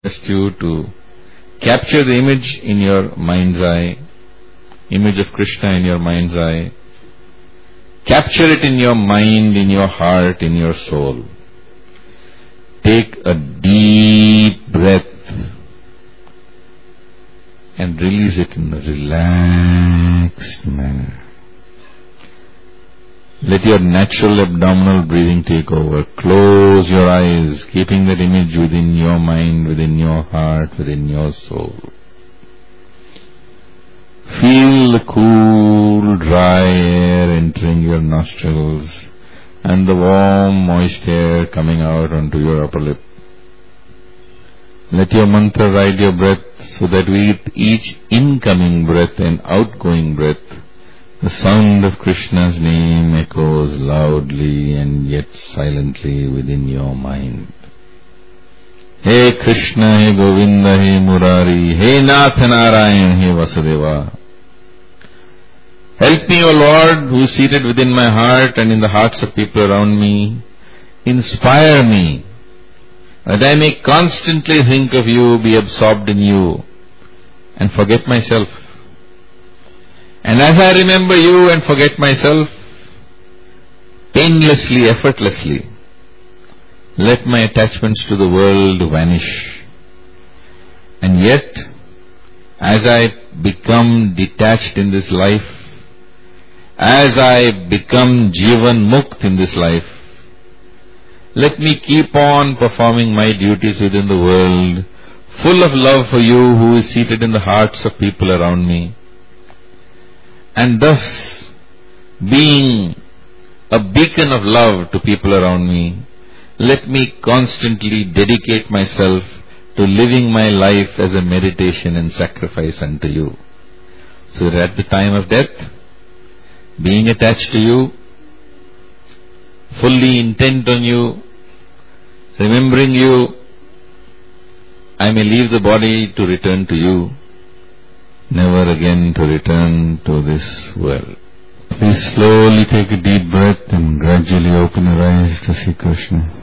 request you to capture the image in your mind's eye, image of Krishna in your mind's eye. Capture it in your mind, in your heart, in your soul. Take a deep breath and release it in a relaxed manner. Let your natural abdominal breathing take over. Close your eyes, keeping that image within your mind, within your heart, within your soul. Feel the cool, dry air entering your nostrils and the warm, moist air coming out onto your upper lip. Let your mantra ride your breath so that with each incoming breath and outgoing breath, the sound of Krishna's name echoes loudly and yet silently within your mind. Hey Krishna, Hey Govinda, Hey Murari, Hey Nath Narayan, Hey Vasudeva. Help me, O Lord, who is seated within my heart and in the hearts of people around me. Inspire me, that I may constantly think of you, be absorbed in you, and forget myself. And as I remember you and forget myself, painlessly, effortlessly, let my attachments to the world vanish. And yet, as I become detached in this life, as I become Jivan Mukt in this life, let me keep on performing my duties within the world, full of love for you who is seated in the hearts of people around me. And thus, being a beacon of love to people around me, let me constantly dedicate myself to living my life as a meditation and sacrifice unto you. So that at the time of death, being attached to you, fully intent on you, remembering you, I may leave the body to return to you, never again to return to this world. Please slowly take a deep breath and gradually open your eyes to see Krishna.